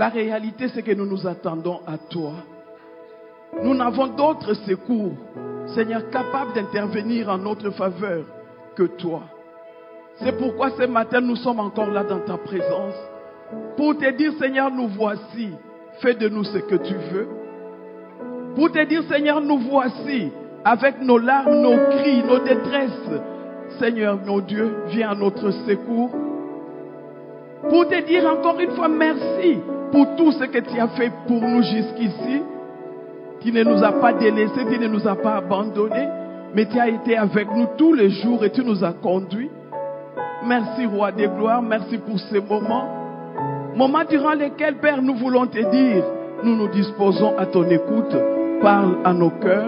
La réalité, c'est que nous nous attendons à toi. Nous n'avons d'autre secours, Seigneur, capable d'intervenir en notre faveur que toi. C'est pourquoi ce matin, nous sommes encore là dans ta présence. Pour te dire, Seigneur, nous voici. Fais de nous ce que tu veux. Pour te dire, Seigneur, nous voici. Avec nos larmes, nos cris, nos détresses. Seigneur, mon Dieu, viens à notre secours. Pour te dire encore une fois merci pour tout ce que tu as fait pour nous jusqu'ici. Tu ne nous as pas délaissés, tu ne nous as pas abandonnés, mais tu as été avec nous tous les jours et tu nous as conduits. Merci, Roi des gloires, merci pour ces moments. Moments durant lesquels, Père, nous voulons te dire, nous nous disposons à ton écoute. Parle à nos cœurs.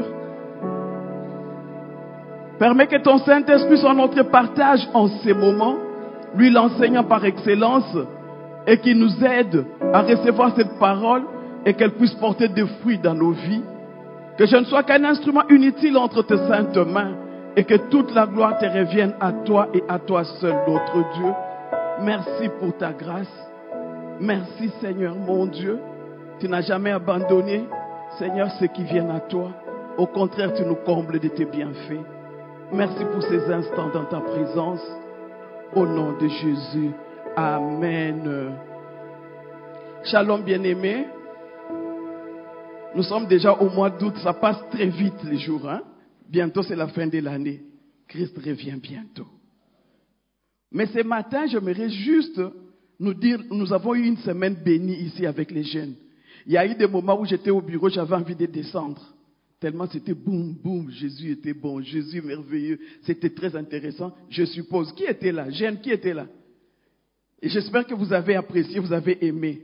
Permets que ton Saint-Esprit soit notre partage en ces moments, lui l'enseignant par excellence, et qu'il nous aide à recevoir cette parole et qu'elle puisse porter des fruits dans nos vies. Que je ne sois qu'un instrument inutile entre tes saintes mains et que toute la gloire te revienne à toi et à toi seul, notre Dieu. Merci pour ta grâce. Merci, Seigneur, mon Dieu. Tu n'as jamais abandonné, Seigneur, ceux qui viennent à toi. Au contraire, tu nous combles de tes bienfaits. Merci pour ces instants dans ta présence. Au nom de Jésus. Amen. Shalom, bien-aimés. Nous sommes déjà au mois d'août. Ça passe très vite les jours. Hein? Bientôt, c'est la fin de l'année. Christ revient bientôt. Mais ce matin, j'aimerais juste nous dire, nous avons eu une semaine bénie ici avec les jeunes. Il y a eu des moments où j'étais au bureau, j'avais envie de descendre. Tellement c'était boum, boum, Jésus était bon, Jésus merveilleux. C'était très intéressant. Je suppose, qui était là? Jeunes, qui était là? Et j'espère que vous avez apprécié, vous avez aimé.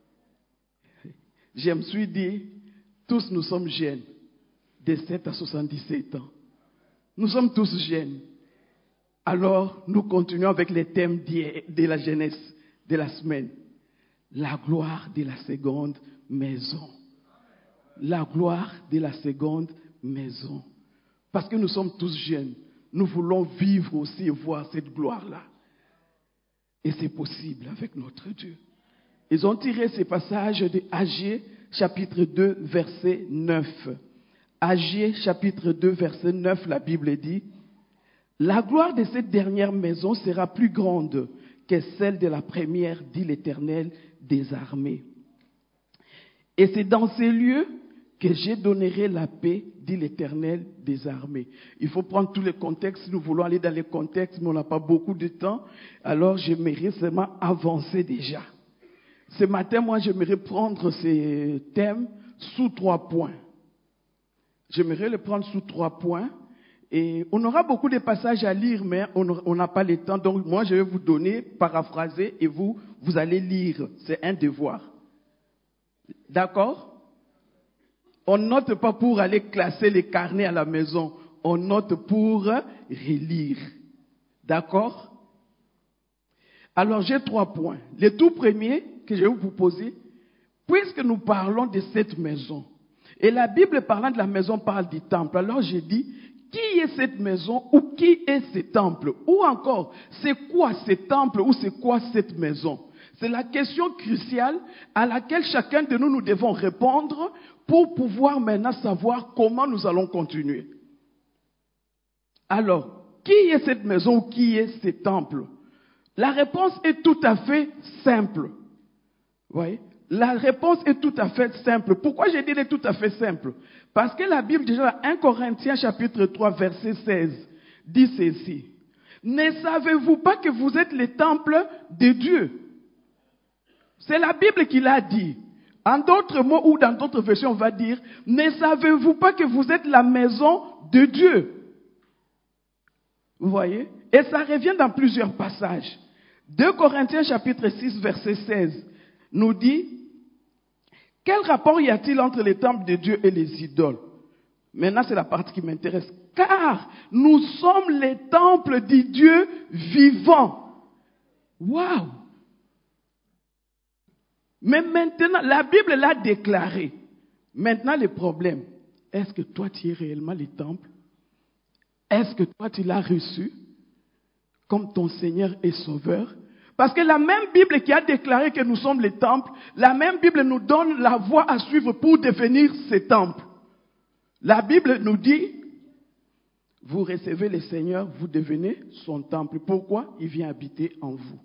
Je me suis dit, tous nous sommes jeunes, de 7 à 77 ans. Nous sommes tous jeunes. Alors, nous continuons avec les thèmes de la jeunesse de la semaine. La gloire de la seconde maison. La gloire de la seconde maison. Parce que nous sommes tous jeunes. Nous voulons vivre aussi et voir cette gloire-là. Et c'est possible avec notre Dieu. Ils ont tiré ces passages de Agé, chapitre 2, verset 9. Agé, chapitre 2, verset 9, la Bible dit, « La gloire de cette dernière maison sera plus grande que celle de la première, dit l'Éternel des armées. Et c'est dans ces lieux que je donnerai la paix, dit l'Éternel des armées. » Il faut prendre tous les contextes. Nous voulons aller dans les contextes, mais on n'a pas beaucoup de temps. Alors, j'aimerais seulement avancer déjà. Ce matin, moi, j'aimerais prendre ces thèmes sous 3 points. J'aimerais les prendre sous 3 points. Et on aura beaucoup de passages à lire, mais on n'a pas le temps. Donc, moi, je vais vous donner, paraphraser, et vous allez lire. C'est un devoir. D'accord? On note pas pour aller classer les carnets à la maison. On note pour relire. D'accord? Alors, j'ai 3 points. Le tout premier que je vais vous poser, puisque nous parlons de cette maison, et la Bible parlant de la maison parle du temple, alors j'ai dit, qui est cette maison ou qui est ce temple? Ou encore, c'est quoi ce temple ou c'est quoi cette maison? C'est la question cruciale à laquelle chacun de nous devons répondre pour pouvoir maintenant savoir comment nous allons continuer. Alors, qui est cette maison ou qui est ce temple? La réponse est tout à fait simple. Vous voyez? La réponse est tout à fait simple. Pourquoi j'ai dit elle est tout à fait simple? Parce que la Bible, déjà, 1 Corinthiens chapitre 3, verset 16, dit ceci. Ne savez-vous pas que vous êtes le temple de Dieu? C'est la Bible qui l'a dit. En d'autres mots ou dans d'autres versions, on va dire, ne savez-vous pas que vous êtes la maison de Dieu? Vous voyez? Et ça revient dans plusieurs passages. 2 Corinthiens chapitre 6, verset 16 nous dit, quel rapport y a-t-il entre les temples de Dieu et les idoles? Maintenant, c'est la partie qui m'intéresse. Car nous sommes les temples du Dieu vivant. Waouh! Mais maintenant, la Bible l'a déclaré. Maintenant, le problème, est-ce que toi, tu es réellement le temple? Est-ce que toi, tu l'as reçu comme ton Seigneur et Sauveur? Parce que la même Bible qui a déclaré que nous sommes les temples, la même Bible nous donne la voie à suivre pour devenir ces temples. La Bible nous dit, vous recevez le Seigneur, vous devenez son temple. Pourquoi? Il vient habiter en vous.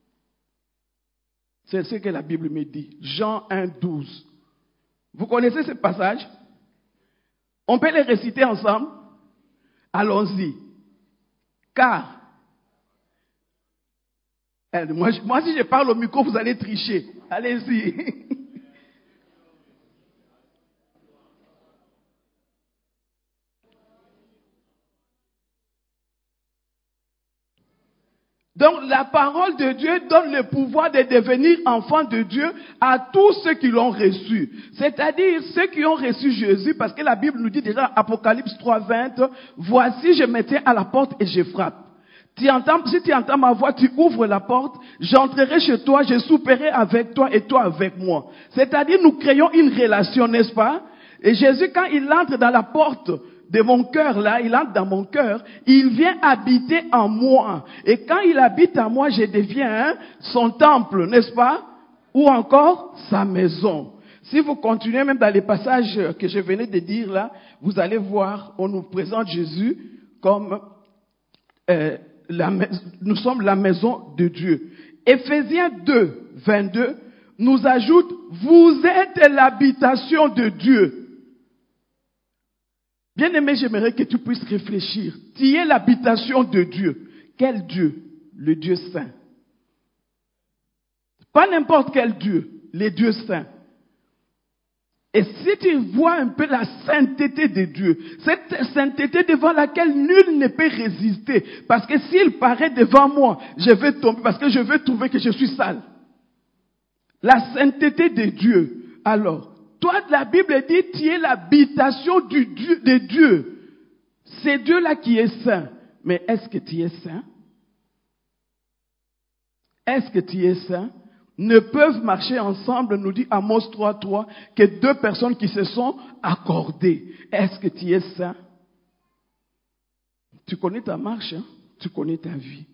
C'est ce que la Bible me dit. Jean 1, 12. Vous connaissez ce passage? On peut les réciter ensemble? Allons-y. Car, moi si je parle au micro, vous allez tricher. Allez-y. Donc la parole de Dieu donne le pouvoir de devenir enfant de Dieu à tous ceux qui l'ont reçu. C'est-à-dire ceux qui ont reçu Jésus, parce que la Bible nous dit déjà, Apocalypse 3, 20, voici je me tiens à la porte et je frappe. Si tu entends ma voix, tu ouvres la porte, j'entrerai chez toi, je souperai avec toi et toi avec moi. C'est-à-dire nous créons une relation, n'est-ce pas? Et Jésus, quand il entre dans la porte de mon cœur, là, il entre dans mon cœur, il vient habiter en moi. Et quand il habite en moi, je deviens son temple, n'est-ce pas? Ou encore sa maison. Si vous continuez même dans les passages que je venais de dire là, vous allez voir, on nous présente Jésus comme nous sommes la maison de Dieu. Éphésiens 2, 22 nous ajoute, vous êtes l'habitation de Dieu. Bien-aimé, j'aimerais que tu puisses réfléchir. Tu es l'habitation de Dieu. Quel Dieu? Le Dieu saint. Pas n'importe quel Dieu, le Dieu saint. Et si tu vois un peu la sainteté de Dieu, cette sainteté devant laquelle nul ne peut résister, parce que s'il paraît devant moi, je vais tomber, parce que je vais trouver que je suis sale. La sainteté de Dieu. Alors, toi, la Bible dit, tu es l'habitation de Dieu. C'est Dieu-là qui est saint. Mais est-ce que tu es saint? Est-ce que tu es saint? Ne peuvent marcher ensemble, nous dit Amos 3:3, que deux personnes qui se sont accordées. Est-ce que tu es saint? Tu connais ta marche, hein? Tu connais ta vie.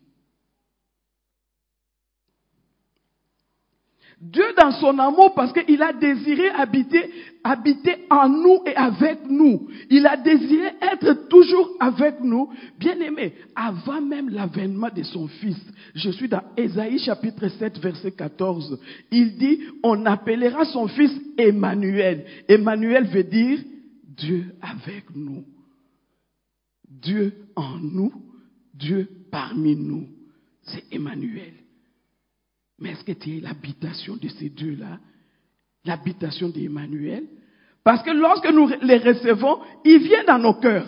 Dieu dans son amour, parce qu'il a désiré habiter en nous et avec nous. Il a désiré être toujours avec nous. Bien-aimé, avant même l'avènement de son Fils, je suis dans Ésaïe chapitre 7 verset 14. Il dit, on appellera son Fils Emmanuel. Emmanuel veut dire Dieu avec nous. Dieu en nous, Dieu parmi nous. C'est Emmanuel. Mais est-ce que tu es l'habitation de ces deux-là? L'habitation d'Emmanuel? Parce que lorsque nous les recevons, il vient dans nos cœurs.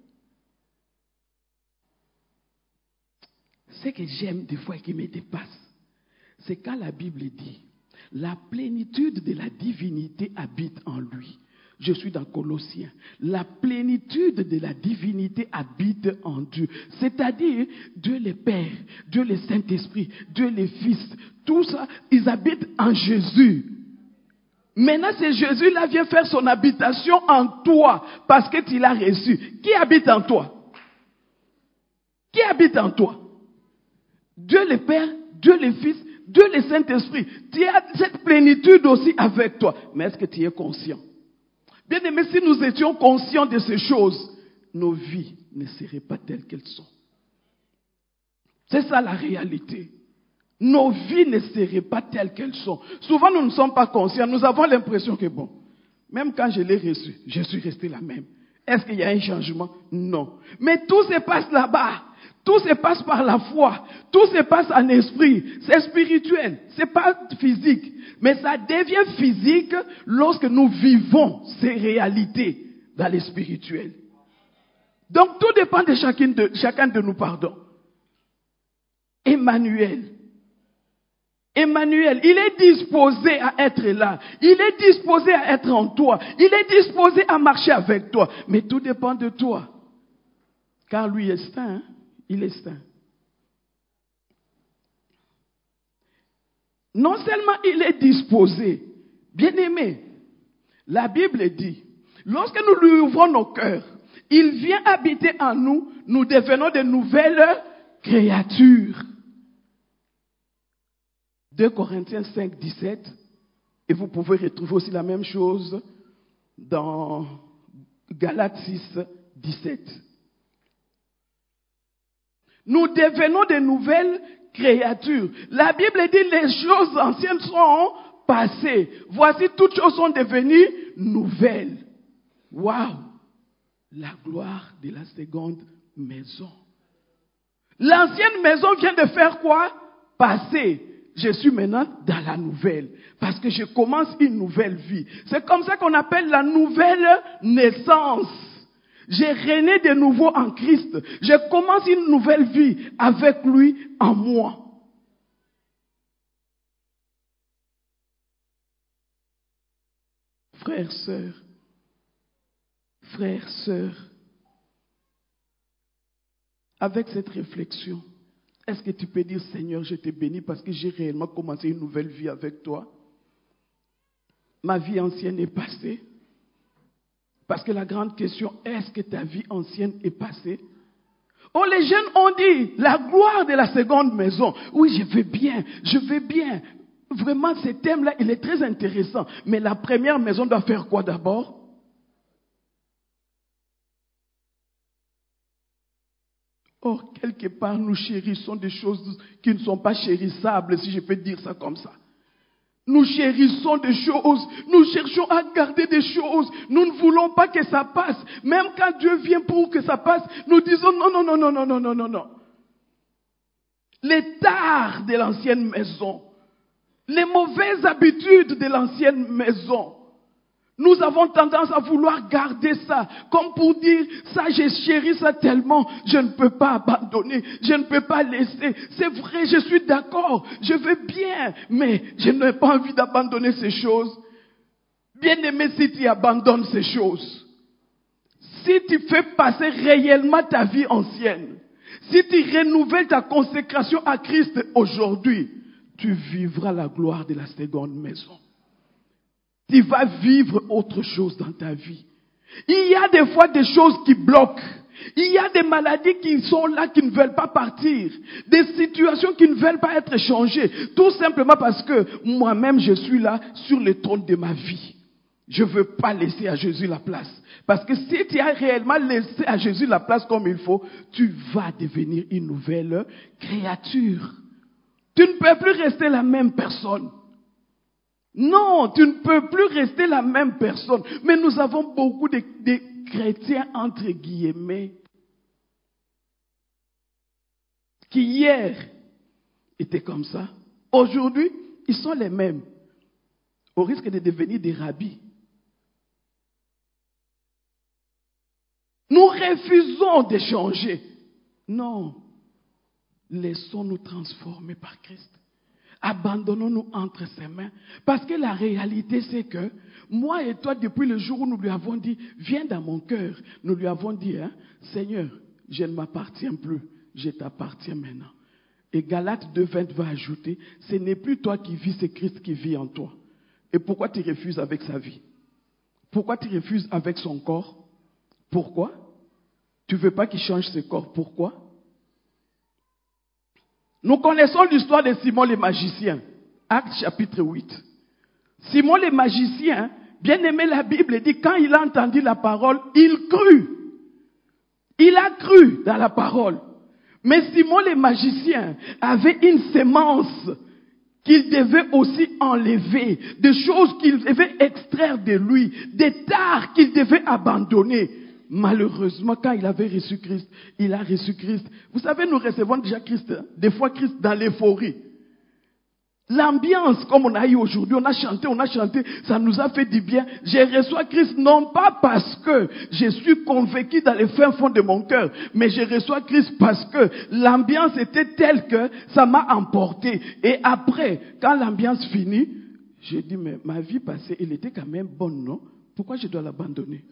Ce que j'aime des fois et qui me dépasse, c'est quand la Bible dit, la plénitude de la divinité habite en lui. Je suis dans Colossiens. La plénitude de la divinité habite en Dieu. C'est-à-dire, Dieu le Père, Dieu le Saint-Esprit, Dieu le Fils. Tout ça, ils habitent en Jésus. Maintenant, c'est Jésus-là vient faire son habitation en toi parce que tu l'as reçu. Qui habite en toi? Qui habite en toi? Dieu le Père, Dieu le Fils, Dieu le Saint-Esprit. Tu as cette plénitude aussi avec toi. Mais est-ce que tu es conscient? Bien aimé, si nous étions conscients de ces choses, nos vies ne seraient pas telles qu'elles sont. C'est ça la réalité. Nos vies ne seraient pas telles qu'elles sont. Souvent, nous ne sommes pas conscients. Nous avons l'impression que bon, même quand je l'ai reçu, je suis resté la même. Est-ce qu'il y a un changement? Non. Mais tout se passe là-bas. Tout se passe par la foi. Tout se passe en esprit. C'est spirituel. C'est pas physique. Mais ça devient physique lorsque nous vivons ces réalités dans le spirituel. Donc tout dépend de chacun de nous, pardon. Emmanuel, il est disposé à être là. Il est disposé à être en toi. Il est disposé à marcher avec toi. Mais tout dépend de toi. Car lui est saint, hein? Il est saint. Non seulement il est disposé, bien aimé, la Bible dit, lorsque nous lui ouvrons nos cœurs, il vient habiter en nous, nous devenons de nouvelles créatures. 2 Corinthiens 5, 17. Et vous pouvez retrouver aussi la même chose dans Galates 6, 17. Nous devenons de nouvelles créatures. La Bible dit les choses anciennes sont passées. Voici toutes choses sont devenues nouvelles. Waouh! La gloire de la seconde maison. L'ancienne maison vient de faire quoi? Passer. Je suis maintenant dans la nouvelle. Parce que je commence une nouvelle vie. C'est comme ça qu'on appelle la nouvelle naissance. J'ai rené de nouveau en Christ. Je commence une nouvelle vie avec lui en moi. Frères, sœurs, avec cette réflexion, est-ce que tu peux dire, Seigneur, je te bénis parce que j'ai réellement commencé une nouvelle vie avec toi? Ma vie ancienne est passée. Parce que la grande question, est-ce que ta vie ancienne est passée? Oh, les jeunes ont dit, la gloire de la seconde maison. Oui, je vais bien. Vraiment, ce thème-là, il est très intéressant. Mais la première maison doit faire quoi d'abord? Or, quelque part, nous chérissons des choses qui ne sont pas chérissables, si je peux dire ça comme ça. Nous chérissons des choses, nous cherchons à garder des choses, nous ne voulons pas que ça passe. Même quand Dieu vient pour que ça passe, nous disons non. Les tares de l'ancienne maison, les mauvaises habitudes de l'ancienne maison, nous avons tendance à vouloir garder ça, comme pour dire, ça je chéris ça tellement, je ne peux pas abandonner, je ne peux pas laisser. C'est vrai, je suis d'accord, je veux bien, mais je n'ai pas envie d'abandonner ces choses. Bien-aimé, si tu abandonnes ces choses, si tu fais passer réellement ta vie ancienne, si tu renouvelles ta consécration à Christ aujourd'hui, tu vivras la gloire de la seconde maison. Tu vas vivre autre chose dans ta vie. Il y a des fois des choses qui bloquent. Il y a des maladies qui sont là, qui ne veulent pas partir. Des situations qui ne veulent pas être changées. Tout simplement parce que moi-même, je suis là sur le trône de ma vie. Je ne veux pas laisser à Jésus la place. Parce que si tu as réellement laissé à Jésus la place comme il faut, tu vas devenir une nouvelle créature. Tu ne peux plus rester la même personne. Non, tu ne peux plus rester la même personne. Mais nous avons beaucoup de chrétiens, entre guillemets, qui hier étaient comme ça. Aujourd'hui, ils sont les mêmes. Au risque de devenir des rabbis. Nous refusons de changer. Non. Laissons-nous transformer par Christ. Abandonnons-nous entre ses mains. Parce que la réalité, c'est que moi et toi, depuis le jour où nous lui avons dit, viens dans mon cœur, nous lui avons dit, Seigneur, je ne m'appartiens plus, je t'appartiens maintenant. Et Galates 2:20 va ajouter, ce n'est plus toi qui vis, c'est Christ qui vit en toi. Et pourquoi tu refuses avec sa vie? Pourquoi tu refuses avec son corps? Pourquoi? Tu ne veux pas qu'il change ce corps. Pourquoi? Nous connaissons l'histoire de Simon le magicien. Actes chapitre 8. Simon le magicien, bien aimé, la Bible dit, quand il a entendu la parole, il crut. Il a cru dans la parole. Mais Simon le magicien avait une sémence qu'il devait aussi enlever, des choses qu'il devait extraire de lui, des tares qu'il devait abandonner. Malheureusement, quand il avait reçu Christ, il a reçu Christ. Vous savez, nous recevons déjà Christ, des fois Christ dans l'euphorie. L'ambiance, comme on a eu aujourd'hui, on a chanté, ça nous a fait du bien. Je reçois Christ non pas parce que je suis convaincu dans les fins fonds de mon cœur, mais je reçois Christ parce que l'ambiance était telle que ça m'a emporté. Et après, quand l'ambiance finit, j'ai dit, mais ma vie passée, elle était quand même bonne, non? Pourquoi je dois l'abandonner?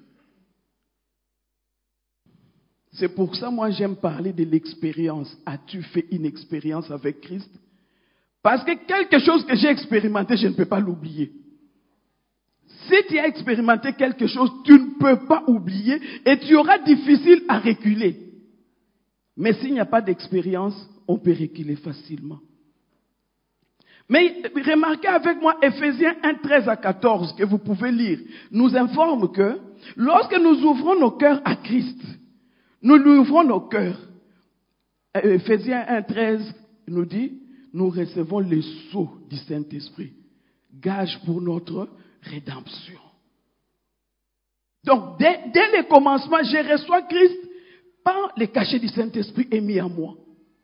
C'est pour ça, moi, j'aime parler de l'expérience. As-tu fait une expérience avec Christ? Parce que quelque chose que j'ai expérimenté, je ne peux pas l'oublier. Si tu as expérimenté quelque chose, tu ne peux pas oublier et tu auras difficile à reculer. Mais s'il n'y a pas d'expérience, on peut reculer facilement. Mais remarquez avec moi Ephésiens 1, 13 à 14 que vous pouvez lire, nous informe que lorsque nous ouvrons nos cœurs à Christ, nous lui ouvrons nos cœurs. Ephésiens 1, 13 nous dit, nous recevons le sceau du Saint-Esprit, gage pour notre rédemption. Donc, dès le commencement, je reçois Christ par le cachet du Saint-Esprit est mis en moi.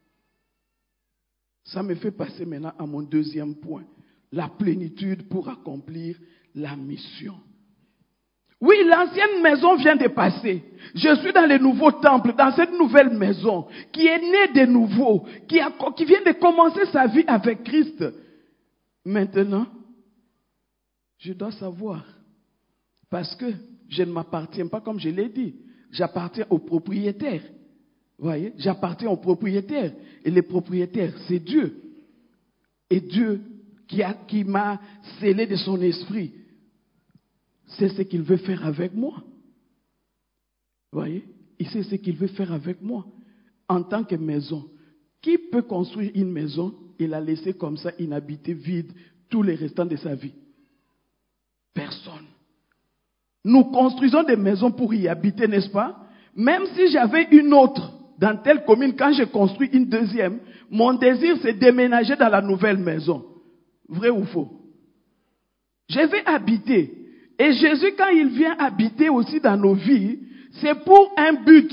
Ça me fait passer maintenant à mon deuxième point, la plénitude pour accomplir la mission. Oui, l'ancienne maison vient de passer. Je suis dans le nouveau temple, dans cette nouvelle maison qui est née de nouveau, qui vient de commencer sa vie avec Christ. Maintenant, je dois savoir, parce que je ne m'appartiens pas comme je l'ai dit, j'appartiens au propriétaire. Vous voyez, j'appartiens au propriétaire. Et le propriétaire, c'est Dieu. Et Dieu qui m'a scellé de son esprit, c'est ce qu'il veut faire avec moi. Vous voyez, il sait ce qu'il veut faire avec moi. En tant que maison, qui peut construire une maison et la laisser comme ça, inhabitée, vide, tous les restants de sa vie? Personne. Nous construisons des maisons pour y habiter, n'est-ce pas? Même si j'avais une autre dans telle commune, quand je construis une deuxième, mon désir c'est déménager dans la nouvelle maison. Vrai ou faux? Je vais habiter. Et Jésus, quand il vient habiter aussi dans nos vies, c'est pour un but.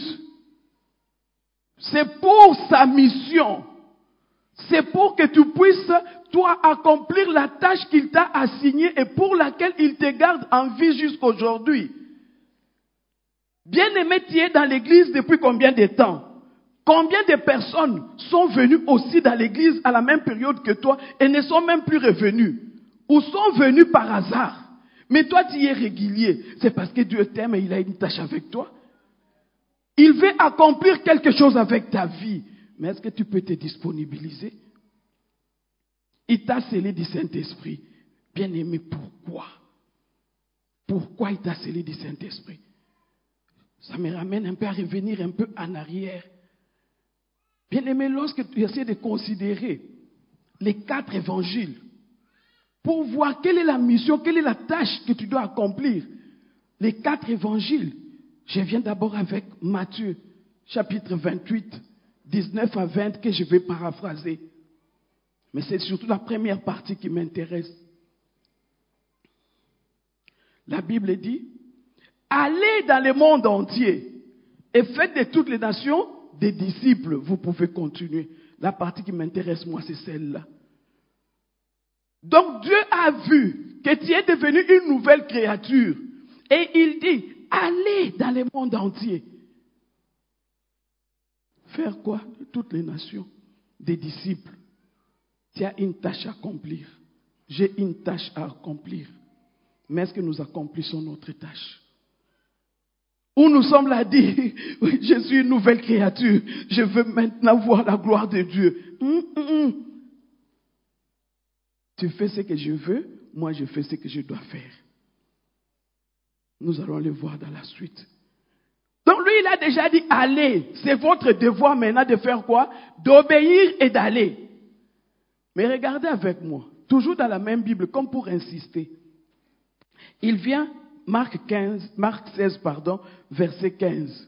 C'est pour sa mission. C'est pour que tu puisses, toi, accomplir la tâche qu'il t'a assignée et pour laquelle il te garde en vie jusqu'aujourd'hui. Bien-aimé, tu es dans l'église depuis combien de temps? Combien de personnes sont venues aussi dans l'église à la même période que toi et ne sont même plus revenues? Ou sont venues par hasard? Mais toi, tu y es régulier. C'est parce que Dieu t'aime et il a une tâche avec toi. Il veut accomplir quelque chose avec ta vie. Mais est-ce que tu peux te disponibiliser? Il t'a scellé du Saint-Esprit. Bien-aimé, pourquoi? Pourquoi il t'a scellé du Saint-Esprit? Ça me ramène un peu à revenir un peu en arrière. Bien-aimé, lorsque tu essaies de considérer les 4 évangiles, pour voir quelle est la mission, quelle est la tâche que tu dois accomplir, les 4 évangiles, je viens d'abord avec Matthieu, chapitre 28, 19 à 20, que je vais paraphraser. Mais c'est surtout la première partie qui m'intéresse. La Bible dit, allez dans le monde entier et faites de toutes les nations des disciples. Vous pouvez continuer. La partie qui m'intéresse, moi, c'est celle-là. Donc Dieu a vu que tu es devenu une nouvelle créature. Et il dit, allez dans le monde entier. Faire quoi? De toutes les nations, des disciples. Tu as une tâche à accomplir. J'ai une tâche à accomplir. Mais est-ce que nous accomplissons notre tâche? Ou nous sommes là à dire, je suis une nouvelle créature, je veux maintenant voir la gloire de Dieu. Tu fais ce que je veux, moi je fais ce que je dois faire. Nous allons le voir dans la suite. Donc lui, il a déjà dit, allez, c'est votre devoir maintenant de faire quoi? D'obéir et d'aller. Mais regardez avec moi, toujours dans la même Bible, comme pour insister. Il vient, Marc 16, verset 15.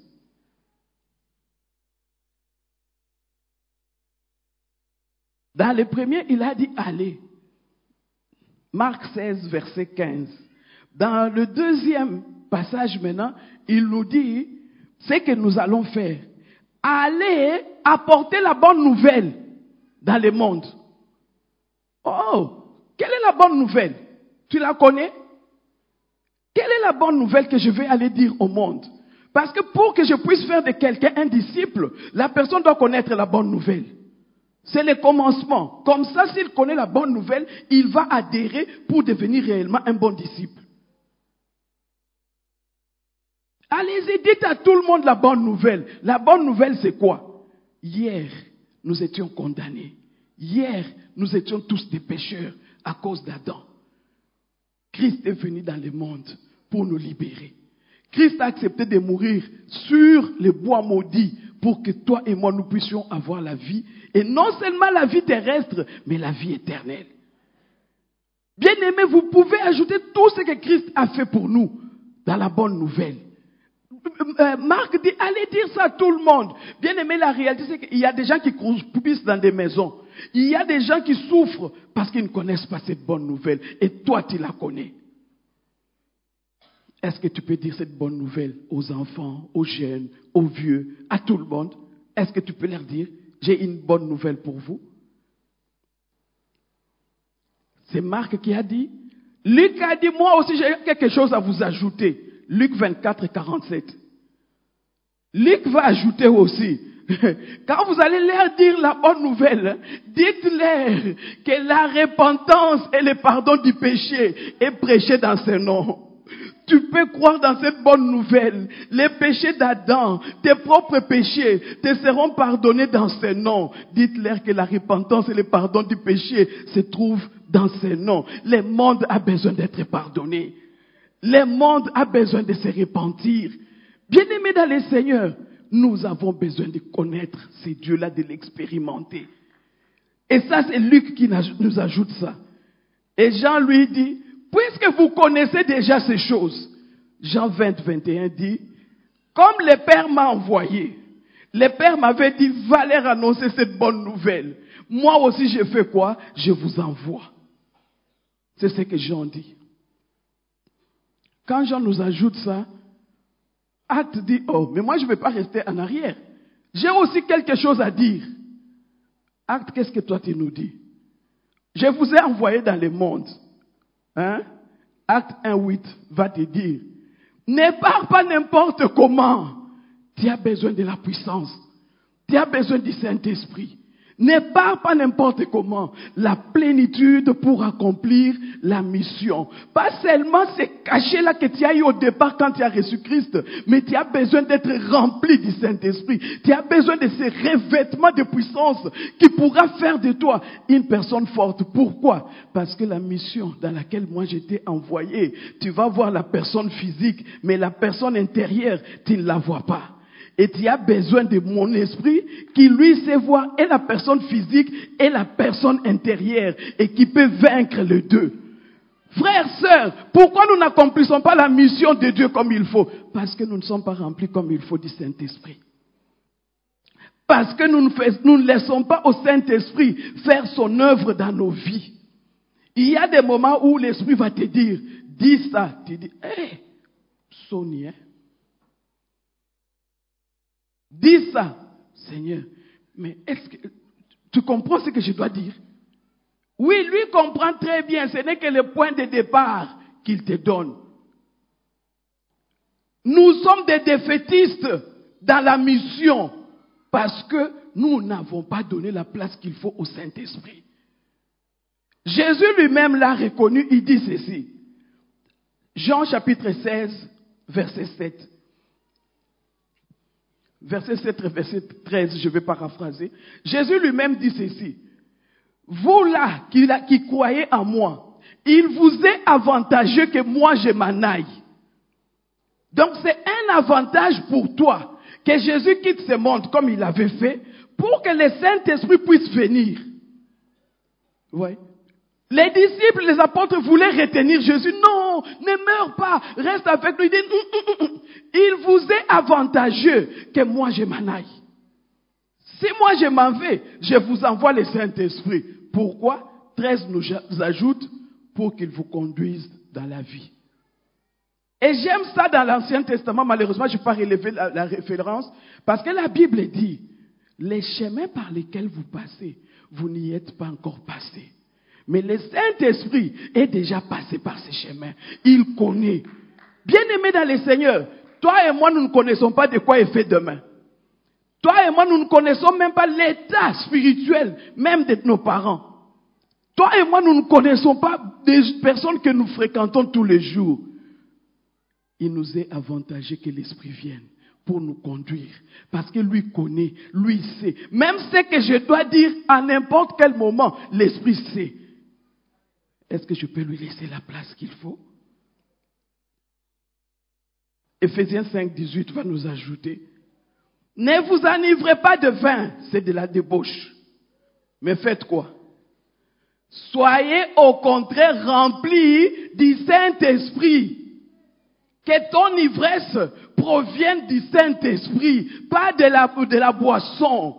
Dans le premier, il a dit allez. Marc 16, verset 15. Dans le deuxième passage maintenant, il nous dit ce que nous allons faire. Allez apporter la bonne nouvelle dans le monde. Oh, quelle est la bonne nouvelle? Tu la connais? Quelle est la bonne nouvelle que je vais aller dire au monde? Parce que pour que je puisse faire de quelqu'un un disciple, la personne doit connaître la bonne nouvelle. C'est le commencement. Comme ça, s'il connaît la bonne nouvelle, il va adhérer pour devenir réellement un bon disciple. Allez-y, dites à tout le monde la bonne nouvelle. La bonne nouvelle, c'est quoi? Hier, nous étions condamnés. Hier, nous étions tous des pécheurs à cause d'Adam. Christ est venu dans le monde pour nous libérer. Christ a accepté de mourir sur le bois maudit pour que toi et moi nous puissions avoir la vie. Et non seulement la vie terrestre, mais la vie éternelle. Bien-aimés, vous pouvez ajouter tout ce que Christ a fait pour nous dans la bonne nouvelle. Marc dit, allez dire ça à tout le monde. Bien-aimé, la réalité, c'est qu'il y a des gens qui croupissent dans des maisons. Il y a des gens qui souffrent parce qu'ils ne connaissent pas cette bonne nouvelle. Et toi, tu la connais. Est-ce que tu peux dire cette bonne nouvelle aux enfants, aux jeunes, aux vieux, à tout le monde? Est-ce que tu peux leur dire, j'ai une bonne nouvelle pour vous? C'est Marc qui a dit. Luc a dit, moi aussi j'ai quelque chose à vous ajouter. Luc 24 et 47. Luc va ajouter aussi. Quand vous allez leur dire la bonne nouvelle, dites-leur que la repentance et le pardon du péché est prêché dans ce nom. Tu peux croire dans cette bonne nouvelle. Les péchés d'Adam, tes propres péchés, te seront pardonnés dans ce nom. Dites-leur que la repentance et le pardon du péché se trouvent dans ce nom. Le monde a besoin d'être pardonné. Le monde a besoin de se repentir. Bien-aimés dans le Seigneur, nous avons besoin de connaître ce Dieu-là, de l'expérimenter. Et ça, c'est Luc qui nous ajoute ça. Et Jean lui dit, puisque vous connaissez déjà ces choses, Jean 20, 21 dit, comme le Père m'a envoyé, le Père m'avait dit, va leur annoncer cette bonne nouvelle. Moi aussi, je fais quoi? Je vous envoie. C'est ce que Jean dit. Quand Jean nous ajoute ça, Acte dit, oh, mais moi je ne vais pas rester en arrière. J'ai aussi quelque chose à dire. Acte, qu'est-ce que toi tu nous dis? Je vous ai envoyé dans le monde. Hein? Acte 1:8 va te dire, ne pars pas n'importe comment. Tu as besoin de la puissance. Tu as besoin du Saint-Esprit. Ne pars pas n'importe comment. La plénitude pour accomplir la mission. Pas seulement c'est caché là que tu as eu au départ quand tu as reçu Christ, mais tu as besoin d'être rempli du Saint-Esprit. Tu as besoin de ces revêtements de puissance qui pourra faire de toi une personne forte. Pourquoi? Parce que la mission dans laquelle moi j'étais envoyé, tu vas voir la personne physique, mais la personne intérieure, tu ne la vois pas. Et tu as besoin de mon esprit qui lui sait voir et la personne physique et la personne intérieure et qui peut vaincre les deux. Frères, sœurs, pourquoi nous n'accomplissons pas la mission de Dieu comme il faut? Parce que nous ne sommes pas remplis comme il faut du Saint-Esprit. Parce que nous ne laissons pas au Saint-Esprit faire son œuvre dans nos vies. Il y a des moments où l'Esprit va te dire, dis ça. Tu dis, hé, Sonia. Dis ça, Seigneur, mais est-ce que tu comprends ce que je dois dire? Oui, lui comprend très bien, ce n'est que le point de départ qu'il te donne. Nous sommes des défaitistes dans la mission parce que nous n'avons pas donné la place qu'il faut au Saint-Esprit. Jésus lui-même l'a reconnu, il dit ceci. Jean chapitre 16, verset 7. Verset 7, verset 13, je vais paraphraser. Jésus lui-même dit ceci. Vous là, qui croyez en moi, il vous est avantageux que moi je m'en aille. Donc c'est un avantage pour toi que Jésus quitte ce monde comme il avait fait pour que le Saint-Esprit puisse venir. Ouais. Les disciples, les apôtres voulaient retenir Jésus. Non, ne meurs pas, reste avec lui. Il dit, il vous est avantageux que moi je m'en aille. Si moi je m'en vais, je vous envoie le Saint-Esprit. Pourquoi? 13 nous ajoute pour qu'il vous conduise dans la vie. Et j'aime ça dans l'Ancien Testament. Malheureusement, je n'ai pas relevé la référence. Parce que la Bible dit, les chemins par lesquels vous passez, vous n'y êtes pas encore passé. Mais le Saint-Esprit est déjà passé par ces chemins. Il connaît. Bien-aimé dans le Seigneur, toi et moi, nous ne connaissons pas de quoi est fait demain. Toi et moi, nous ne connaissons même pas l'état spirituel, même de nos parents. Toi et moi, nous ne connaissons pas des personnes que nous fréquentons tous les jours. Il nous est avantageux que l'Esprit vienne pour nous conduire. Parce que lui connaît, lui sait. Même ce que je dois dire à n'importe quel moment, l'Esprit sait. Est-ce que je peux lui laisser la place qu'il faut? Ephésiens 5, 18 va nous ajouter. Ne vous enivrez pas de vin, c'est de la débauche. Mais faites quoi? Soyez au contraire remplis du Saint-Esprit. Que ton ivresse provienne du Saint-Esprit, pas de la boisson.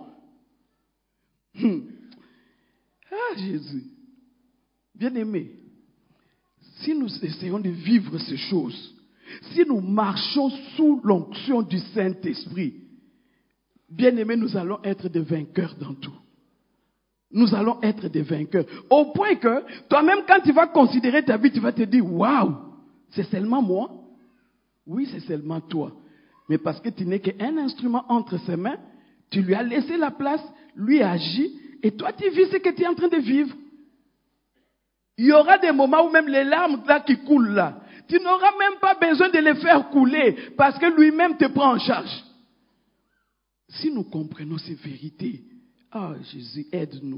Ah, Jésus. Bien-aimés, si nous essayons de vivre ces choses, si nous marchons sous l'onction du Saint-Esprit, bien-aimés, nous allons être des vainqueurs dans tout. Nous allons être des vainqueurs. Au point que, toi-même, quand tu vas considérer ta vie, tu vas te dire, waouh, c'est seulement moi? Oui, c'est seulement toi. Mais parce que tu n'es qu'un instrument entre ses mains, tu lui as laissé la place, lui agit, et toi, tu vis ce que tu es en train de vivre. Il y aura des moments où même les larmes là qui coulent là, tu n'auras même pas besoin de les faire couler, parce que lui-même te prend en charge. Si nous comprenons ces vérités, Jésus, aide-nous.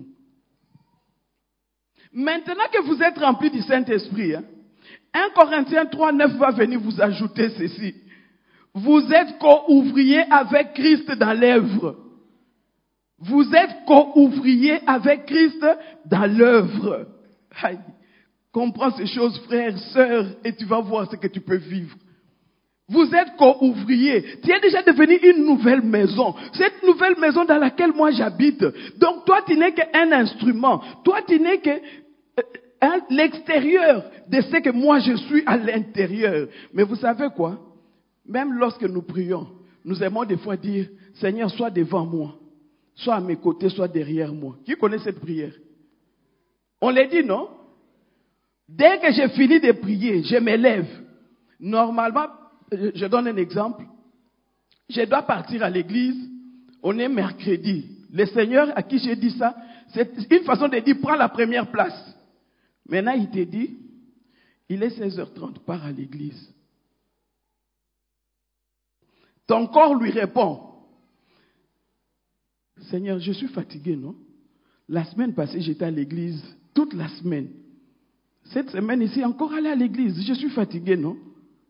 Maintenant que vous êtes remplis du Saint-Esprit, 1 Corinthiens 3:9 va venir vous ajouter ceci. Vous êtes co-ouvriers avec Christ dans l'œuvre. Vous êtes co-ouvriers avec Christ dans l'œuvre. Comprends ces choses, frères, sœurs, et tu vas voir ce que tu peux vivre. Vous êtes co-ouvriers. Tu es déjà devenu une nouvelle maison. Cette nouvelle maison dans laquelle moi j'habite. Donc toi, tu n'es qu'un instrument. Toi, tu n'es que l'extérieur de ce que moi je suis à l'intérieur. Mais vous savez quoi? Même lorsque nous prions, nous aimons des fois dire, Seigneur, sois devant moi. Soit à mes côtés, soit derrière moi. Qui connaît cette prière? On l'a dit, non? Dès que j'ai fini de prier, je m'élève. Normalement, je donne un exemple. Je dois partir à l'église. On est mercredi. Le Seigneur à qui j'ai dit ça, c'est une façon de dire, prends la première place. Maintenant, il te dit, il est 16h30, pars à l'église. Ton corps lui répond, Seigneur, je suis fatigué, non? La semaine passée, j'étais à l'église toute la semaine. Cette semaine ici, encore aller à l'église. Je suis fatigué, non?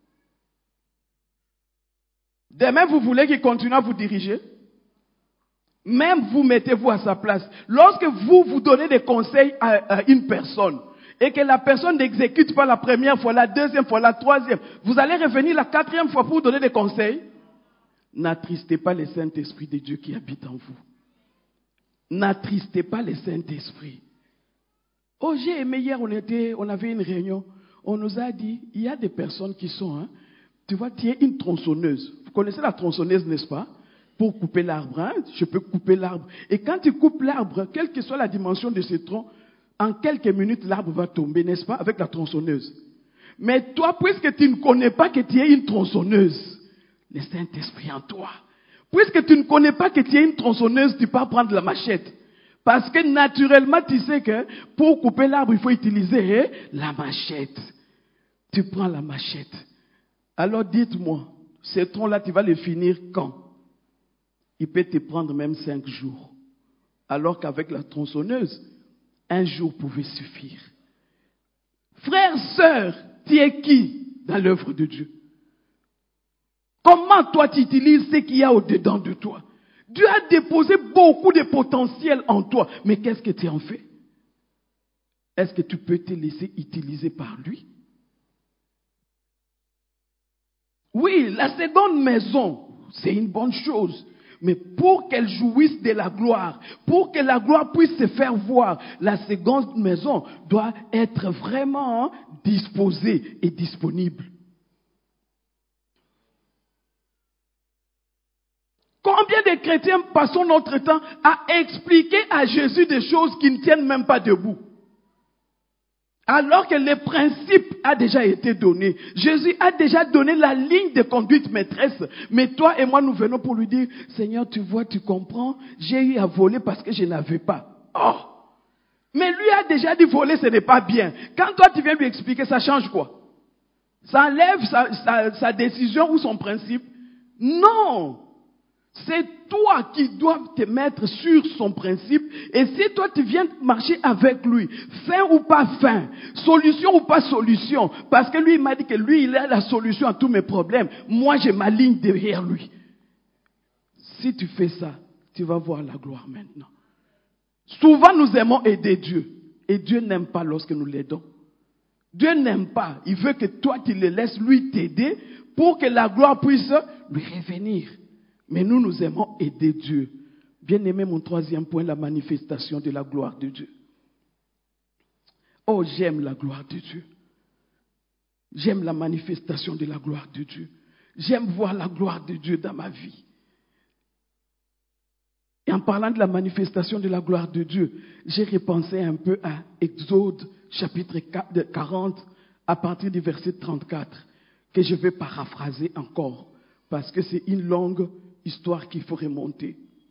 Demain, vous voulez qu'il continue à vous diriger? Même vous mettez-vous à sa place. Lorsque vous donnez des conseils à une personne et que la personne n'exécute pas la première fois, la deuxième fois, la troisième, vous allez revenir la quatrième fois pour vous donner des conseils? N'attristez pas le Saint-Esprit de Dieu qui habite en vous. N'attristez pas le Saint-Esprit. Oh, j'ai aimé hier, on avait une réunion. On nous a dit, il y a des personnes qui sont, tu vois, tu es une tronçonneuse. Vous connaissez la tronçonneuse, n'est-ce pas? Pour couper l'arbre, je peux couper l'arbre. Et quand tu coupes l'arbre, quelle que soit la dimension de ce tronc, en quelques minutes, l'arbre va tomber, n'est-ce pas, avec la tronçonneuse. Mais toi, puisque tu ne connais pas que tu es une tronçonneuse, le Saint-Esprit en toi, puisque tu ne connais pas que tu es une tronçonneuse, tu peux prendre la machette. Parce que naturellement, tu sais que pour couper l'arbre, il faut utiliser la machette. Tu prends la machette. Alors dites-moi, ce tronc-là, tu vas le finir quand? Il peut te prendre même 5 jours. Alors qu'avec la tronçonneuse, 1 jour pouvait suffire. Frère, sœur, tu es qui dans l'œuvre de Dieu? Comment toi tu utilises ce qu'il y a au-dedans de toi? Dieu a déposé beaucoup de potentiel en toi. Mais qu'est-ce que tu en fais? Est-ce que tu peux te laisser utiliser par lui? Oui, la seconde maison, c'est une bonne chose. Mais pour qu'elle jouisse de la gloire, pour que la gloire puisse se faire voir, la seconde maison doit être vraiment disposée et disponible. Combien de chrétiens passons notre temps à expliquer à Jésus des choses qui ne tiennent même pas debout? Alors que le principe a déjà été donné. Jésus a déjà donné la ligne de conduite maîtresse. Mais toi et moi, nous venons pour lui dire, Seigneur, tu vois, tu comprends, j'ai eu à voler parce que je n'avais pas. Oh! Mais lui a déjà dit voler, ce n'est pas bien. Quand toi, tu viens lui expliquer, ça change quoi? Ça enlève sa décision ou son principe? Non! C'est toi qui dois te mettre sur son principe. Et si toi tu viens marcher avec lui, fin ou pas fin, solution ou pas solution, parce que lui il m'a dit que lui il a la solution à tous mes problèmes, moi je m'aligne derrière lui. Si tu fais ça, tu vas voir la gloire maintenant. Souvent nous aimons aider Dieu. Et Dieu n'aime pas lorsque nous l'aidons. Dieu n'aime pas. Il veut que toi, tu le laisses lui t'aider pour que la gloire puisse lui revenir. Mais nous aimons aider Dieu. Bien aimé, mon troisième point, la manifestation de la gloire de Dieu. Oh, j'aime la gloire de Dieu. J'aime la manifestation de la gloire de Dieu. J'aime voir la gloire de Dieu dans ma vie. Et en parlant de la manifestation de la gloire de Dieu, j'ai repensé un peu à Exode chapitre 40 à partir du verset 34, que je vais paraphraser encore, parce que c'est une longue histoire qu'il faut remonter.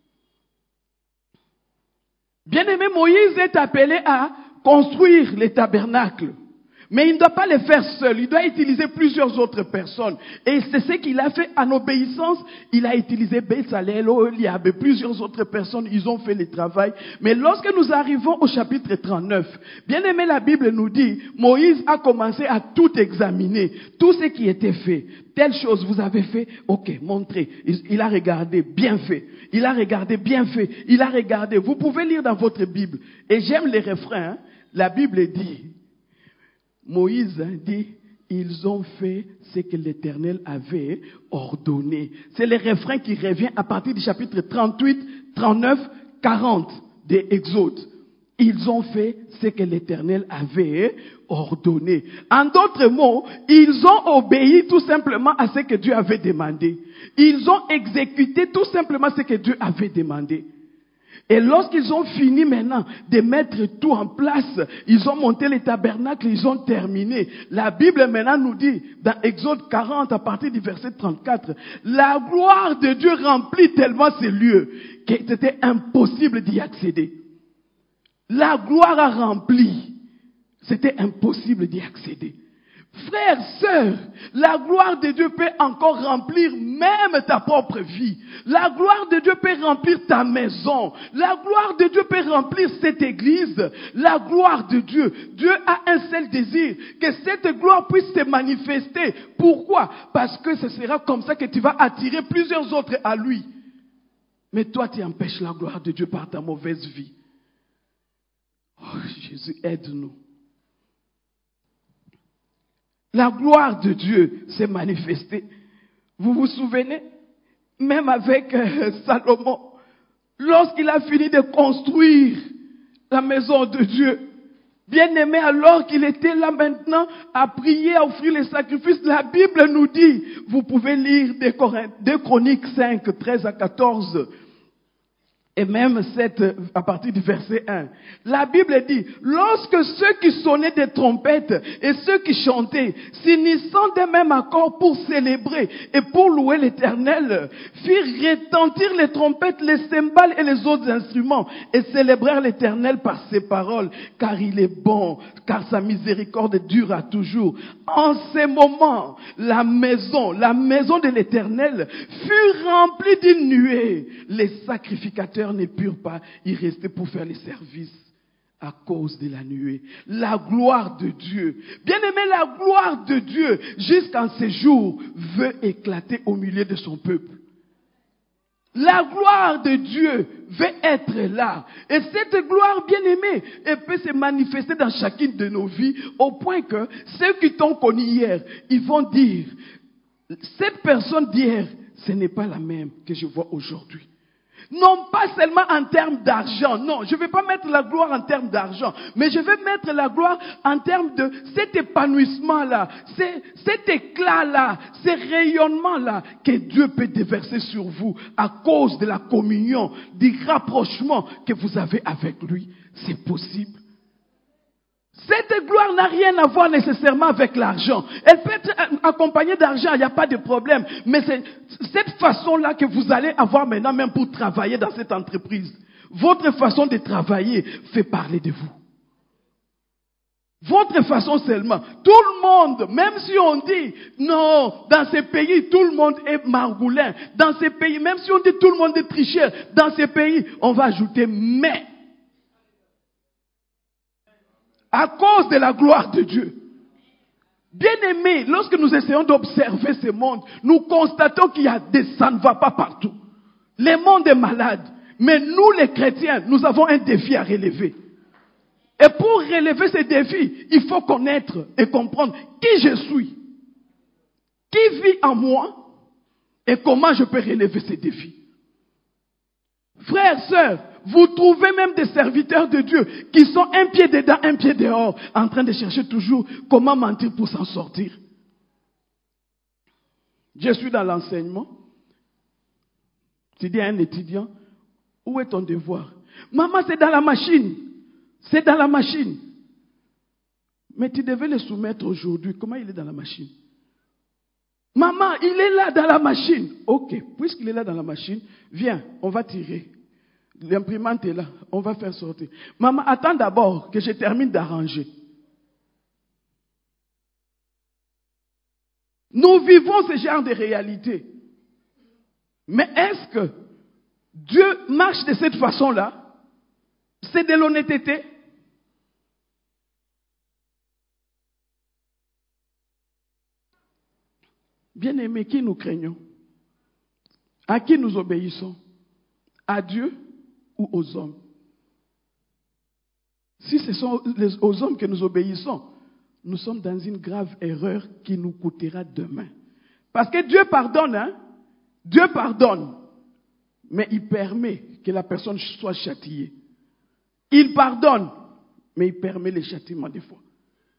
Bien-aimé, Moïse est appelé à construire les tabernacles. Mais il ne doit pas le faire seul, il doit utiliser plusieurs autres personnes. Et c'est ce qu'il a fait en obéissance. Il a utilisé Bezalel, Oliab et plusieurs autres personnes, ils ont fait le travail. Mais lorsque nous arrivons au chapitre 39, bien aimé, la Bible nous dit, Moïse a commencé à tout examiner, tout ce qui était fait. Telle chose vous avez fait, ok, montrez. Il a regardé, bien fait. Il a regardé, bien fait. Il a regardé. Vous pouvez lire dans votre Bible. Et j'aime les refrains. Hein. La Bible dit, Moïse dit, ils ont fait ce que l'Éternel avait ordonné. C'est le refrain qui revient à partir du chapitre 38, 39, 40 de Exode. Ils ont fait ce que l'Éternel avait ordonné. En d'autres mots, ils ont obéi tout simplement à ce que Dieu avait demandé. Ils ont exécuté tout simplement ce que Dieu avait demandé. Et lorsqu'ils ont fini maintenant de mettre tout en place, ils ont monté les tabernacles, ils ont terminé. La Bible maintenant nous dit, dans Exode 40, à partir du verset 34, la gloire de Dieu remplit tellement ces lieux que c'était impossible d'y accéder. La gloire a rempli. C'était impossible d'y accéder. Frères, sœurs, la gloire de Dieu peut encore remplir même ta propre vie. La gloire de Dieu peut remplir ta maison. La gloire de Dieu peut remplir cette église. La gloire de Dieu. Dieu a un seul désir, que cette gloire puisse se manifester. Pourquoi? Parce que ce sera comme ça que tu vas attirer plusieurs autres à lui. Mais toi, tu empêches la gloire de Dieu par ta mauvaise vie. Oh, Jésus, aide-nous. La gloire de Dieu s'est manifestée. Vous vous souvenez? Même avec Salomon, lorsqu'il a fini de construire la maison de Dieu, bien aimé, alors qu'il était là maintenant à prier, à offrir les sacrifices, la Bible nous dit, vous pouvez lire 2 Chroniques 5, 13 à 14, et même 7 à partir du verset 1. La Bible dit, lorsque ceux qui sonnaient des trompettes et ceux qui chantaient, s'unissant d'un même accord pour célébrer et pour louer l'Éternel, firent retentir les trompettes, les cymbales et les autres instruments et célébrèrent l'Éternel par ses paroles, car il est bon, car sa miséricorde dure à toujours. En ces moments, la maison de l'Éternel fut remplie d'une nuée. Les sacrificateurs ne purent pas y rester pour faire les services à cause de la nuée. La gloire de Dieu. Bien aimé, la gloire de Dieu, jusqu'en ces jours, veut éclater au milieu de son peuple. La gloire de Dieu veut être là. Et cette gloire, bien aimée, elle peut se manifester dans chacune de nos vies, au point que ceux qui t'ont connu hier, ils vont dire, cette personne d'hier, ce n'est pas la même que je vois aujourd'hui. Non pas seulement en termes d'argent, non, je ne vais pas mettre la gloire en termes d'argent, mais je vais mettre la gloire en termes de cet épanouissement-là, cet éclat-là, ce rayonnement-là que Dieu peut déverser sur vous à cause de la communion, du rapprochement que vous avez avec lui. C'est possible. Cette gloire n'a rien à voir nécessairement avec l'argent. Elle peut être accompagnée d'argent, il n'y a pas de problème. Mais c'est cette façon-là que vous allez avoir maintenant même pour travailler dans cette entreprise. Votre façon de travailler fait parler de vous. Votre façon seulement. Tout le monde, même si on dit, non, dans ces pays, tout le monde est margoulin. Dans ces pays, même si on dit tout le monde est tricheur, dans ces pays, on va ajouter mais. À cause de la gloire de Dieu. Bien-aimés, lorsque nous essayons d'observer ce monde, nous constatons ça ne va pas partout. Le monde est malade. Mais nous, les chrétiens, nous avons un défi à relever. Et pour relever ces défis, il faut connaître et comprendre qui je suis, qui vit en moi et comment je peux relever ces défis. Frères, sœurs, vous trouvez même des serviteurs de Dieu qui sont un pied dedans, un pied dehors, en train de chercher toujours comment mentir pour s'en sortir. Je suis dans l'enseignement. Tu dis à un étudiant, où est ton devoir? Maman, c'est dans la machine. C'est dans la machine. Mais tu devais le soumettre aujourd'hui. Comment il est dans la machine? Maman, il est là dans la machine. Ok, puisqu'il est là dans la machine, viens, on va tirer. L'imprimante est là, on va faire sortir. Maman, attends d'abord que je termine d'arranger. Nous vivons ce genre de réalité. Mais est-ce que Dieu marche de cette façon-là? C'est de l'honnêteté? Bien-aimés, qui nous craignons? À qui nous obéissons? À Dieu ou aux hommes? Si ce sont aux hommes que nous obéissons, nous sommes dans une grave erreur qui nous coûtera demain. Parce que Dieu pardonne, hein? Dieu pardonne, mais il permet que la personne soit châtiée. Il pardonne, mais il permet les châtiments des fois.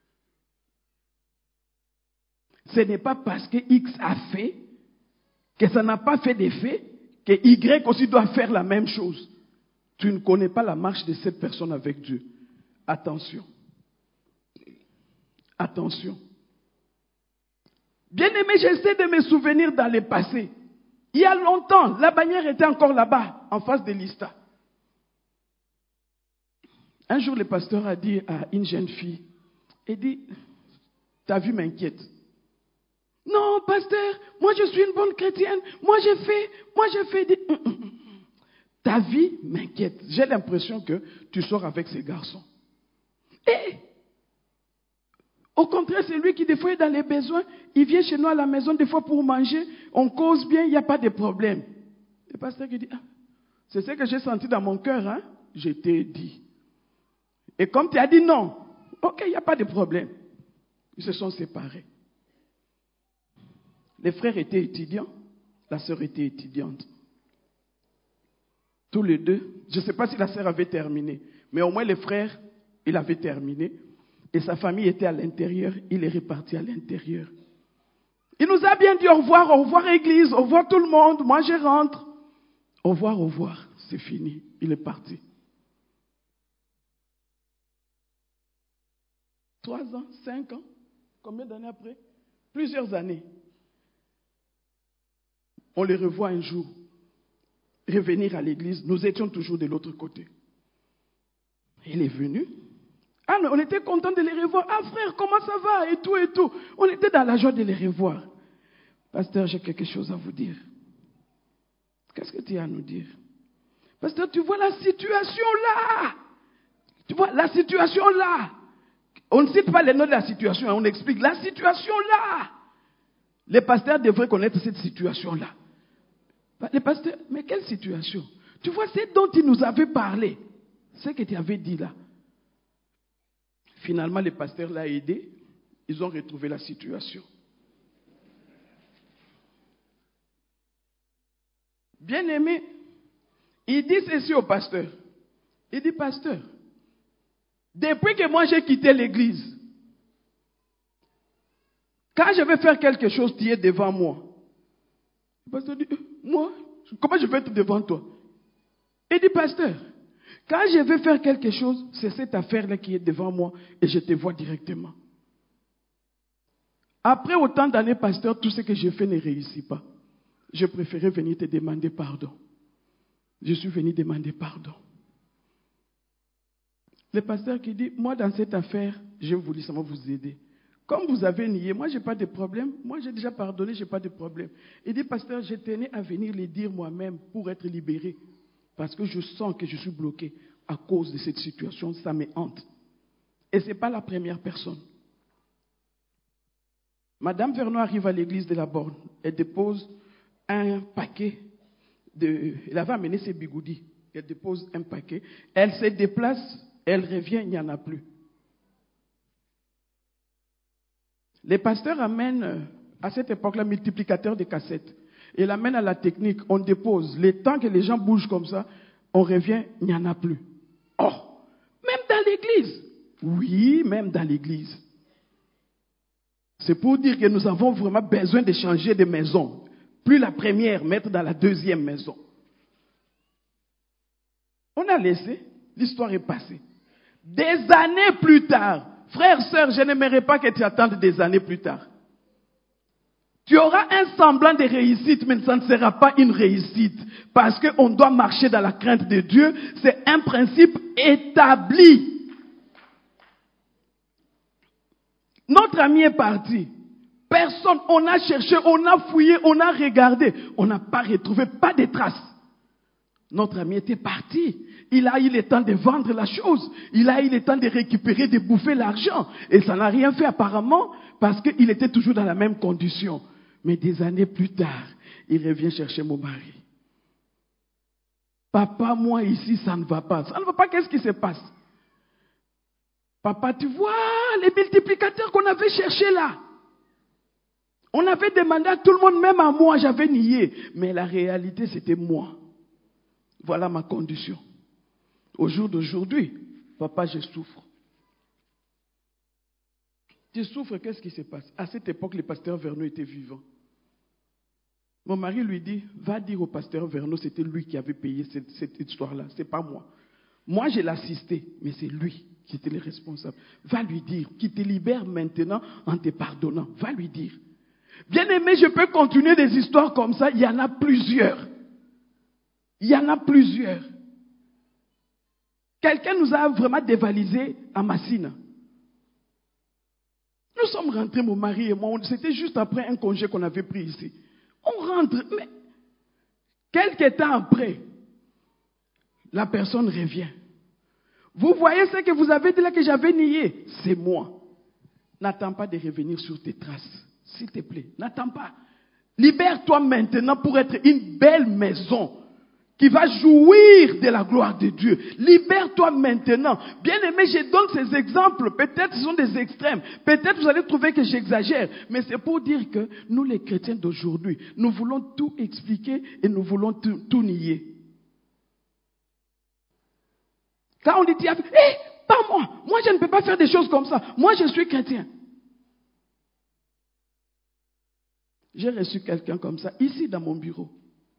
Ce n'est pas parce que X a fait que ça n'a pas fait d'effet que Y aussi doit faire la même chose. Tu ne connais pas la marche de cette personne avec Dieu. Attention. Attention. Bien-aimé, j'essaie de me souvenir dans le passé. Il y a longtemps, la bannière était encore là-bas, en face de l'Ista. Un jour, le pasteur a dit à une jeune fille, il dit, ta vie m'inquiète. Non, pasteur, moi je suis une bonne chrétienne, moi j'ai fait. Ta vie m'inquiète. J'ai l'impression que tu sors avec ces garçons. Et au contraire, c'est lui qui des fois est dans les besoins. Il vient chez nous à la maison des fois pour manger. On cause bien, il n'y a pas de problème. Le pasteur qui dit, c'est ce que j'ai senti dans mon cœur, hein? Je t'ai dit. Et comme tu as dit non, ok, il n'y a pas de problème. Ils se sont séparés. Les frères étaient étudiants, la sœur était étudiante. Tous les deux, je ne sais pas si la sœur avait terminé, mais au moins le frère, il avait terminé. Et sa famille était à l'intérieur, il est reparti à l'intérieur. Il nous a bien dit au revoir église, au revoir tout le monde, moi je rentre. Au revoir, c'est fini, il est parti. 3 ans, 5 ans, combien d'années après? Plusieurs années. On les revoit un jour, revenir à l'église, nous étions toujours de l'autre côté. Il est venu. Ah, on était content de les revoir. Ah frère, comment ça va? Et tout. On était dans la joie de les revoir. Pasteur, j'ai quelque chose à vous dire. Qu'est-ce que tu as à nous dire? Pasteur, tu vois la situation là. Tu vois la situation là. On ne cite pas les noms de la situation, on explique la situation là. Les pasteurs devraient connaître cette situation là. Les pasteurs, mais quelle situation? Tu vois, c'est dont il nous avait parlé. Ce que tu avais dit là. Finalement, le pasteur l'a aidé. Ils ont retrouvé la situation. Bien-aimé, il dit ceci au pasteur. Il dit, pasteur, depuis que moi j'ai quitté l'église, quand je vais faire quelque chose, tu es devant moi. Le pasteur dit, moi, comment je vais être devant toi? Il dit, pasteur, quand je vais faire quelque chose, c'est cette affaire-là qui est devant moi et je te vois directement. Après autant d'années, pasteur, tout ce que j'ai fait ne réussit pas. Je préférais venir te demander pardon. Je suis venu demander pardon. Le pasteur qui dit, moi dans cette affaire, j'ai voulu seulement vous aider. Comme vous avez nié, moi je n'ai pas de problème. Moi j'ai déjà pardonné, je n'ai pas de problème. Il dit, pasteur, je tenais à venir le dire moi-même pour être libéré. Parce que je sens que je suis bloqué à cause de cette situation, ça me hante. Et ce n'est pas la première personne. Madame Vernon arrive à l'église de la Borne. Elle dépose un paquet elle avait amené ses bigoudis. Elle dépose un paquet. Elle se déplace Elle revient, il n'y en a plus. Les pasteurs amènent à cette époque-là multiplicateur de cassettes. Et l'amènent à la technique, on dépose. Le temps que les gens bougent comme ça, on revient, il n'y en a plus. Oh, même dans l'église. Oui, même dans l'église. C'est pour dire que nous avons vraiment besoin de changer de maison. Plus la première, mettre dans la deuxième maison. On a laissé, l'histoire est passée. Des années plus tard, frère, sœur, je n'aimerais pas que tu attendes des années plus tard. Tu auras un semblant de réussite, mais ça ne sera pas une réussite. Parce qu'on doit marcher dans la crainte de Dieu. C'est un principe établi. Notre ami est parti. Personne, on a cherché, on a fouillé, on a regardé. On n'a pas retrouvé, pas de traces. Notre ami était parti. Il a eu le temps de vendre la chose. Il a eu le temps de récupérer, de bouffer l'argent. Et ça n'a rien fait apparemment parce qu'il était toujours dans la même condition. Mais des années plus tard, il revient chercher mon mari. Papa, moi ici, ça ne va pas. Ça ne va pas, qu'est-ce qui se passe? Papa, tu vois les multiplicateurs qu'on avait cherchés là. On avait demandé à tout le monde, même à moi, j'avais nié. Mais la réalité, c'était moi. Voilà ma condition. Au jour d'aujourd'hui, papa, je souffre. Tu souffres, qu'est-ce qui se passe? À cette époque, le pasteur Verneau était vivant. Mon mari lui dit, va dire au pasteur Verneau, c'était lui qui avait payé cette histoire-là, c'est pas moi. Moi, je l'assistais, mais c'est lui qui était le responsable. Va lui dire, qu'il te libère maintenant en te pardonnant. Va lui dire. Bien aimé, je peux continuer des histoires comme ça, il y en a plusieurs. Il y en a plusieurs. Quelqu'un nous a vraiment dévalisé à Massina. Nous sommes rentrés, mon mari et moi, c'était juste après un congé qu'on avait pris ici. On rentre, mais quelques temps après, la personne revient. Vous voyez ce que vous avez dit là que j'avais nié? C'est moi. N'attends pas de revenir sur tes traces. S'il te plaît, n'attends pas. Libère-toi maintenant pour être une belle maison qui va jouir de la gloire de Dieu. Libère-toi maintenant. Bien-aimé, je donne ces exemples. Peut-être ce sont des extrêmes. Peut-être vous allez trouver que j'exagère. Mais c'est pour dire que nous, les chrétiens d'aujourd'hui, nous voulons tout expliquer et nous voulons tout nier. Quand on dit, pas moi. Moi, je ne peux pas faire des choses comme ça. Moi, je suis chrétien. J'ai reçu quelqu'un comme ça, ici dans mon bureau.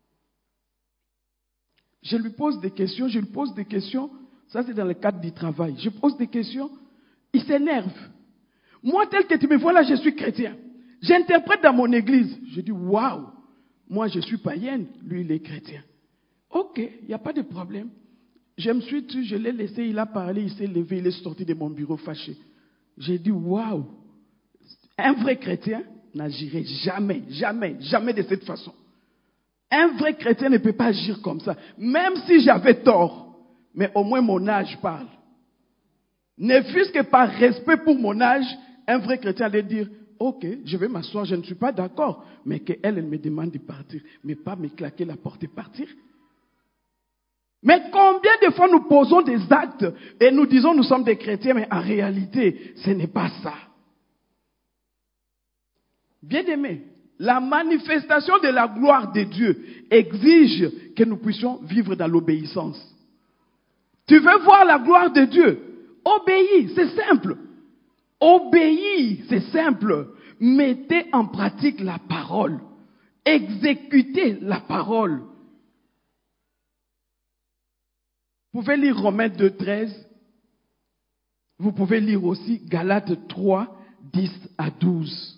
Je lui pose des questions, ça c'est dans le cadre du travail. Je pose des questions, il s'énerve. Moi, tel que tu me vois là, je suis chrétien. J'interprète dans mon église. Je dis, waouh, moi je suis païenne, lui il est chrétien. Ok, il n'y a pas de problème. Je me suis tué, je l'ai laissé, il a parlé, il s'est levé, il est sorti de mon bureau fâché. J'ai dit, waouh, un vrai chrétien n'agirait jamais, jamais, jamais de cette façon. Un vrai chrétien ne peut pas agir comme ça. Même si j'avais tort, mais au moins mon âge parle. Ne fût-ce que par respect pour mon âge, un vrai chrétien allait dire, ok, je vais m'asseoir, je ne suis pas d'accord, mais qu'elle me demande de partir, mais pas me claquer la porte et partir. Mais combien de fois nous posons des actes et nous disons nous sommes des chrétiens, mais en réalité, ce n'est pas ça. Bien-aimés, la manifestation de la gloire de Dieu exige que nous puissions vivre dans l'obéissance. Tu veux voir la gloire de Dieu? Obéis, c'est simple. Obéis, c'est simple. Mettez en pratique la parole. Exécutez la parole. Vous pouvez lire Romains 2,13. Vous pouvez lire aussi Galates 3, 10 à 12.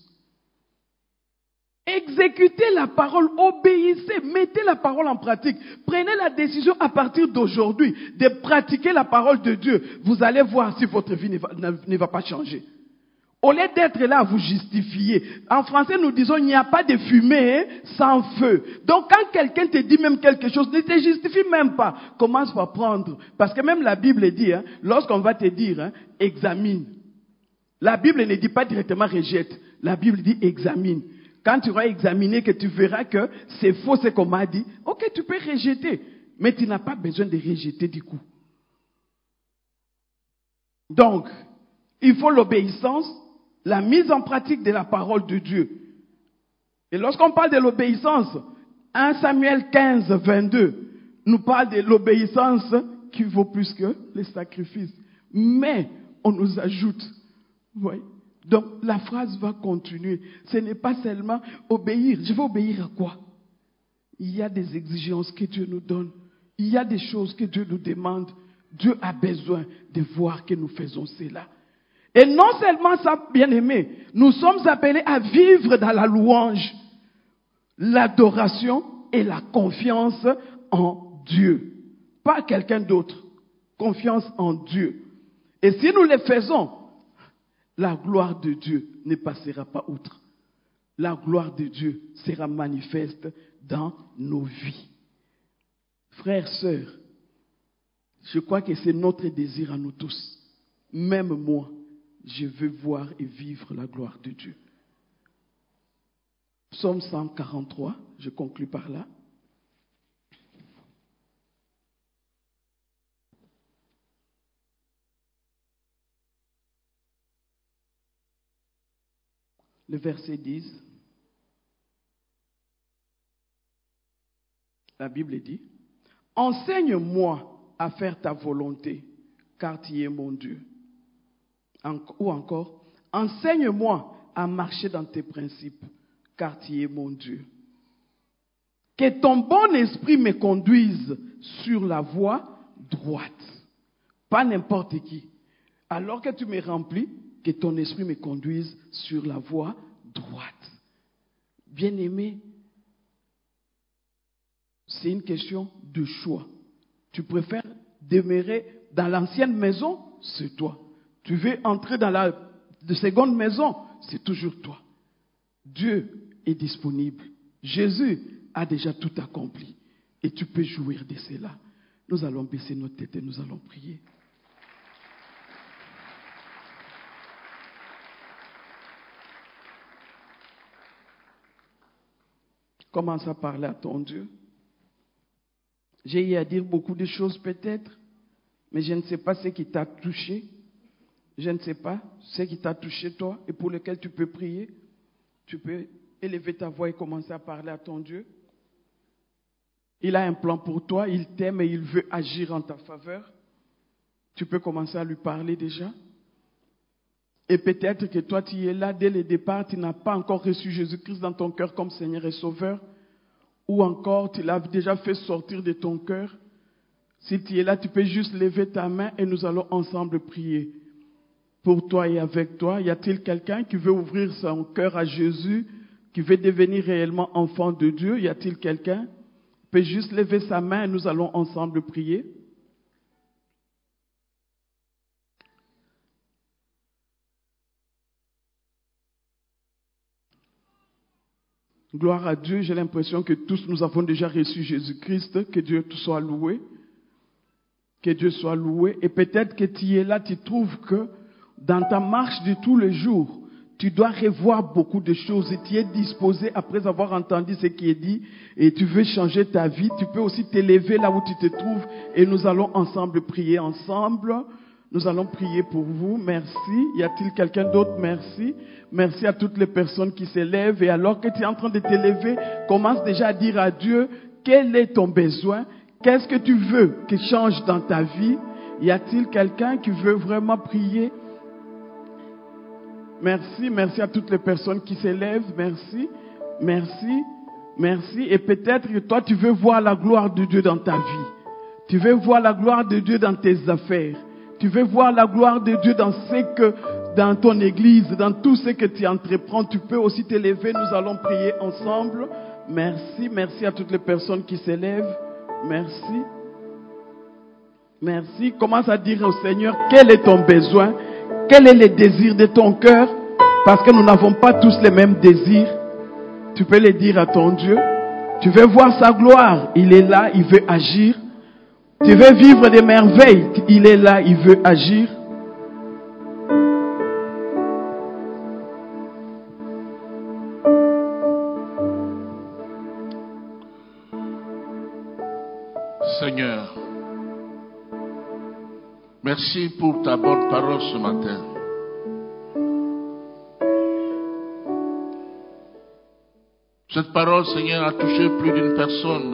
Exécutez la parole, obéissez, mettez la parole en pratique. Prenez la décision à partir d'aujourd'hui de pratiquer la parole de Dieu. Vous allez voir si votre vie ne va pas changer. Au lieu d'être là à vous justifier, en français nous disons il n'y a pas de fumée sans feu. Donc quand quelqu'un te dit même quelque chose, ne te justifie même pas. Commence par prendre. Parce que même la Bible dit, lorsqu'on va te dire, examine. La Bible ne dit pas directement rejette. La Bible dit examine. Quand tu auras examiné, que tu verras que c'est faux ce qu'on m'a dit, ok, tu peux rejeter. Mais tu n'as pas besoin de rejeter du coup. Donc, il faut l'obéissance, la mise en pratique de la parole de Dieu. Et lorsqu'on parle de l'obéissance, 1 Samuel 15, 22 nous parle de l'obéissance qui vaut plus que les sacrifices. Mais on nous ajoute, vous voyez. Donc la phrase va continuer. Ce n'est pas seulement obéir. Je vais obéir à quoi? Il y a des exigences que Dieu nous donne. Il y a des choses que Dieu nous demande. Dieu a besoin de voir que nous faisons cela. Et non seulement ça, bien-aimés, nous sommes appelés à vivre dans la louange, l'adoration et la confiance en Dieu. Pas quelqu'un d'autre. Confiance en Dieu. Et si nous le faisons, la gloire de Dieu ne passera pas outre. La gloire de Dieu sera manifeste dans nos vies. Frères, sœurs, je crois que c'est notre désir à nous tous. Même moi, je veux voir et vivre la gloire de Dieu. Psaume 143, je conclus par là. Le verset 10, la Bible dit, « Enseigne-moi à faire ta volonté, car tu es mon Dieu. » Ou encore, « Enseigne-moi à marcher dans tes principes, car tu es mon Dieu. » Que ton bon esprit me conduise sur la voie droite. Pas n'importe qui. Alors que tu me remplis, que ton esprit me conduise sur la voie droite. Bien-aimé, c'est une question de choix. Tu préfères demeurer dans l'ancienne maison, c'est toi. Tu veux entrer dans la seconde maison, c'est toujours toi. Dieu est disponible. Jésus a déjà tout accompli. Et tu peux jouir de cela. Nous allons baisser notre tête et nous allons prier. Commence à parler à ton Dieu. J'ai eu à dire beaucoup de choses peut-être, mais je ne sais pas ce qui t'a touché. Je ne sais pas ce qui t'a touché toi et pour lequel tu peux prier. Tu peux élever ta voix et commencer à parler à ton Dieu. Il a un plan pour toi, il t'aime et il veut agir en ta faveur. Tu peux commencer à lui parler déjà. Et peut-être que toi, tu es là dès le départ, tu n'as pas encore reçu Jésus-Christ dans ton cœur comme Seigneur et Sauveur. Ou encore, tu l'as déjà fait sortir de ton cœur. Si tu es là, tu peux juste lever ta main et nous allons ensemble prier. Pour toi et avec toi, y a-t-il quelqu'un qui veut ouvrir son cœur à Jésus, qui veut devenir réellement enfant de Dieu? Y a-t-il quelqu'un qui peut juste lever sa main et nous allons ensemble prier? Gloire à Dieu, j'ai l'impression que tous nous avons déjà reçu Jésus-Christ, que Dieu soit loué. Que Dieu soit loué. Et peut-être que tu es là, tu trouves que dans ta marche de tous les jours, tu dois revoir beaucoup de choses et tu es disposé, après avoir entendu ce qui est dit, et tu veux changer ta vie, tu peux aussi t'élever là où tu te trouves et nous allons ensemble prier ensemble. Nous allons prier pour vous. Merci. Y a-t-il quelqu'un d'autre? Merci. Merci à toutes les personnes qui s'élèvent. Et alors que tu es en train de t'élever, commence déjà à dire à Dieu, quel est ton besoin? Qu'est-ce que tu veux qu'il change dans ta vie? Y a-t-il quelqu'un qui veut vraiment prier? Merci, merci à toutes les personnes qui s'élèvent. Merci, merci, merci. Et peut-être que toi, tu veux voir la gloire de Dieu dans ta vie. Tu veux voir la gloire de Dieu dans tes affaires. Tu veux voir la gloire de Dieu dans ton église, dans tout ce que tu entreprends. Tu peux aussi t'élever. Nous allons prier ensemble. Merci, merci à toutes les personnes qui s'élèvent. Merci. Merci. Commence à dire au Seigneur, quel est ton besoin? Quel est le désir de ton cœur? Parce que nous n'avons pas tous les mêmes désirs. Tu peux le dire à ton Dieu. Tu veux voir sa gloire. Il est là, il veut agir. Tu veux vivre des merveilles. Il est là, il veut agir. Seigneur, Merci pour ta bonne parole ce matin. Cette parole, Seigneur, a touché plus d'une personne.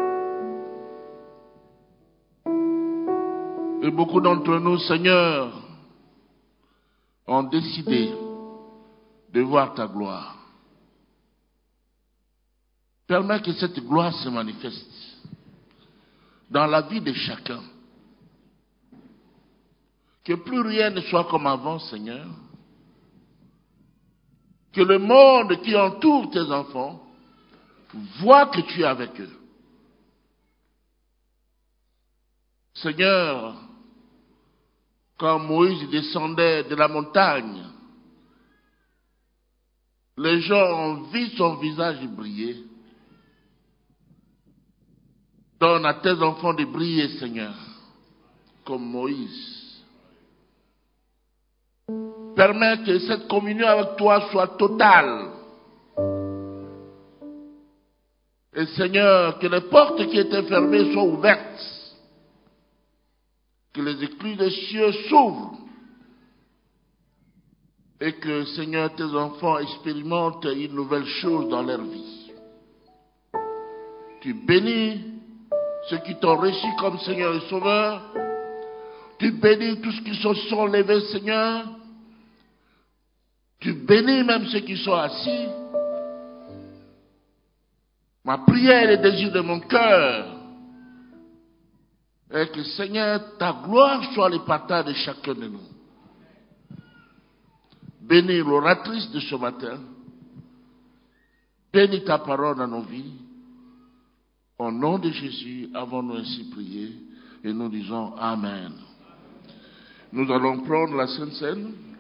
Et beaucoup d'entre nous, Seigneur, ont décidé de voir ta gloire. Permets que cette gloire se manifeste dans la vie de chacun. Que plus rien ne soit comme avant, Seigneur. Que le monde qui entoure tes enfants voit que tu es avec eux. Seigneur, quand Moïse descendait de la montagne, les gens ont vu son visage briller. Donne à tes enfants de briller, Seigneur, comme Moïse. Permets que cette communion avec toi soit totale. Et Seigneur, que les portes qui étaient fermées soient ouvertes. Que les écluses des cieux s'ouvrent. Et que, Seigneur, tes enfants expérimentent une nouvelle chose dans leur vie. Tu bénis ceux qui t'ont reçu comme Seigneur et Sauveur. Tu bénis tous ceux qui se sont levés, Seigneur. Tu bénis même ceux qui sont assis. Ma prière et le désir de mon cœur est que, Seigneur, ta gloire soit le partage de chacun de nous. Bénis l'oratrice de ce matin. Bénis ta parole dans nos vies. Au nom de Jésus, avons-nous ainsi prié et nous disons Amen. Nous allons prendre la Sainte Seine.